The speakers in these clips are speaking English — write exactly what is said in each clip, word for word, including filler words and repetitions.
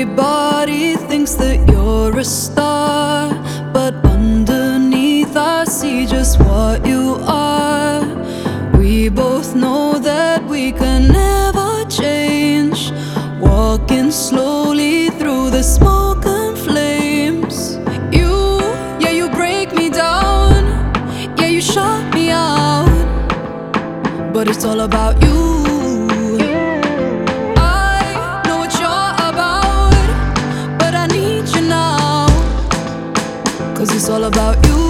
Everybody thinks that you're a star, but underneath I see just what you are. We both know that we can never change, walking slowly through the smoke and flames. You, yeah, you break me down, yeah, you shut me out, but it's all about you. Cause it's all about you.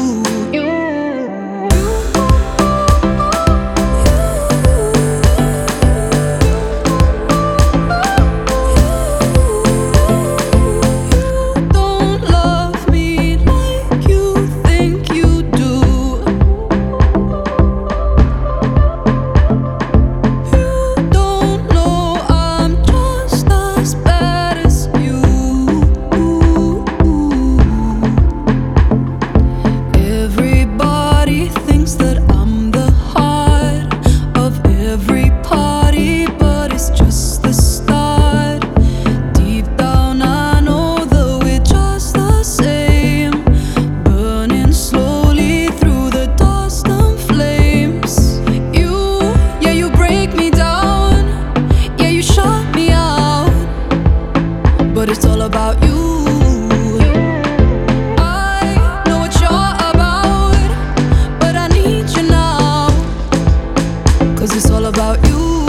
But it's all about you. I know what you're about, but I need you now. Cause it's all about you.